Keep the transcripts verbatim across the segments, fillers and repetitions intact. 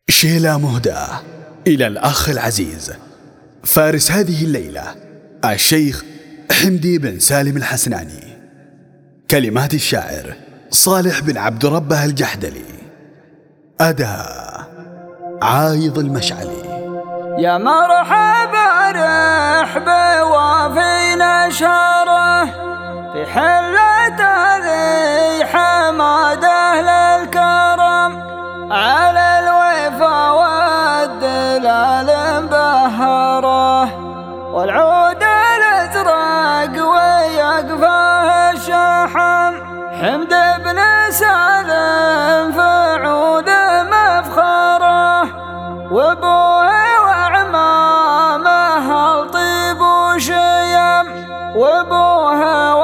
شيلة مهداة إلى الأخ العزيز فارس هذه الليلة الشيخ حمدي بن سالم الحسناني. كلمات الشاعر صالح بن عبد ربه الجحدلي. أداء عايض المشعلي. يا مرحبا رحبي وفي نشره في حلة ذي حماد أهل الكرم على الوفا والدلال مبهره والعود الازرق ويقفه الشحم حمد بن سالم فعود مفخره وابوه وعمامه الطيب وشيم وابوه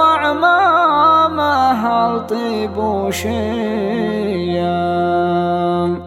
وعمامه الطيب وشيم.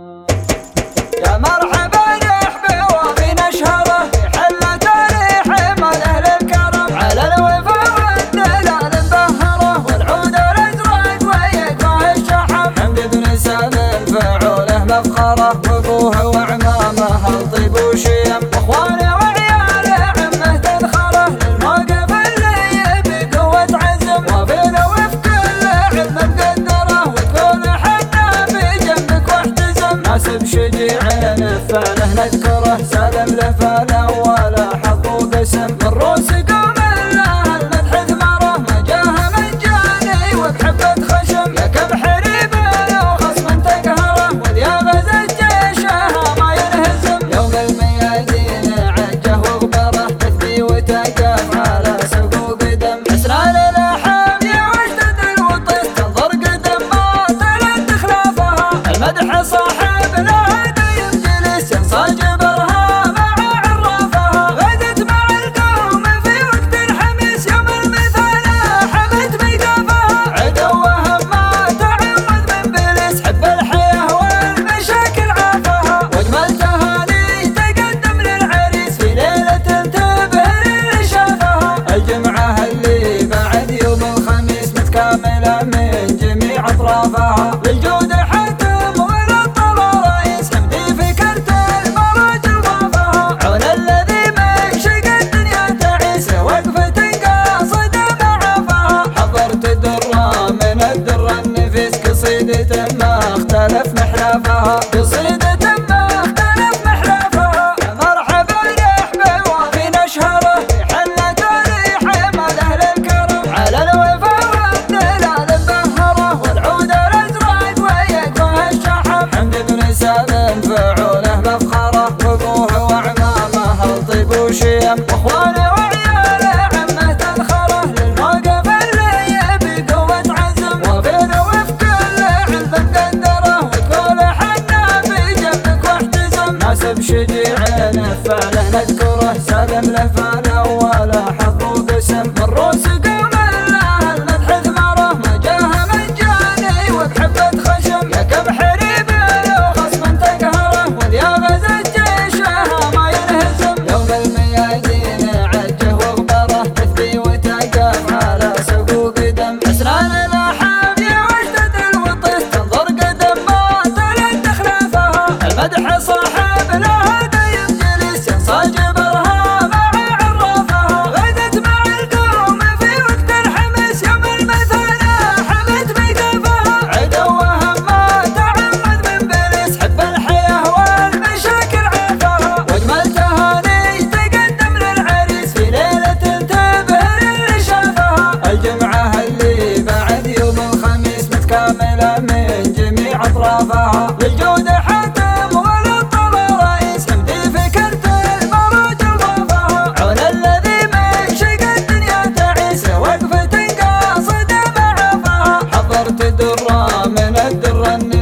يا مرحبا رحبي وفي نشهره في حلة ريح مال أهل الكرم على الوفا والدلال مبهره والعود الازرق ويقفه الشحم حمد بن سالم فعوله مفخره وابوه وعمامه الطيب وشيم واخوانه وعياله عمه تنخره للموقف اللي يبي قوة عزم وفينا وفي كل علم مقدره وتكون حنا في جنبك واحتزم ناسب شجيعين فعله نذكره سالم له فاله ولا حظ وقسم من روس قوم له المدح ثمره ما جاه من جاني وبحبة خشم يا كبحري بلا وخصم تقهره وذيا غزة جيشه ما ينهزم يوم الميادين عجه وغبره تثبي وتقف على سوق وقدم حسنان الاحام يا وجدد الوطيس تنظر قدم ما طلعت خلافها المدح صاحب لا دايم جلس ينصاج برها مع عرافها غدت مع القوم في وقت الحميس يوم المثالة حمت ميقافها عدوها ما تعمد من بلس حب الحياة والمشاكل عافها واجمل تهاني تقدم للعريس في ليلة تبهر اللي شافها الجمعة اللي بعد يوم الخميس متكاملة من جميع اطرافها بالجود حاتم وللطلال رئيس حمدي في كرت المراجل ضافها عون الذي منشق الدنيا تعيس وقفة قاصدة معافها حضرت درة من الدر النفيس قصيدة ما اختلف محلافها قصيدة ما اختلف محلافها. يا مرحبا رحبي وفي نشهره في حلة ريح مال أهل الكرم على الوفا والدلال مبهره والعود الازرق ويقفه الشحم حمد بن سالم فعوله مفخره وابوه وعمامه الطيب وشيم واخوانه وعياله عمه تنخره للموقف اللي يبي قوة عزم وفينا وفي كل علم مقدره وتقول حنا في جنبك واحتزم ناسب شجيعين فعله نذكره سالم له فاله ولا حظ وقسم من روس قوم له المدح ثمره ما جاه من جاني وبحبة خشم يا كبحري بلا وخصم تقهره وذيا غزة جيشه ما ينهزم يوم الميادين عجه وغبره تثبي وتقف على سوق وقدم حسنان الاحام يا وجدد الوطيس تنظر قدم ما طلعت خلافها المدح صاحب لا دايم جلس ينصاج برها مع عرافها غدت مع القوم في وقت الحميس يوم المثالة حمت ميقافها عدوها ما تعمد من بلس حب الحياة والمشاكل عافها واجمل تهاني تقدم للعريس في ليلة تبهر اللي شافها الجمعة اللي بعد يوم الخميس متكاملة من جميع اطرافها للجود حاتم وللطلال رئيس حمدي في كرت المراجل ضافها عون الذي منشق الدنيا تعيس وقفة قاصدة معافها حضرت درة من الدر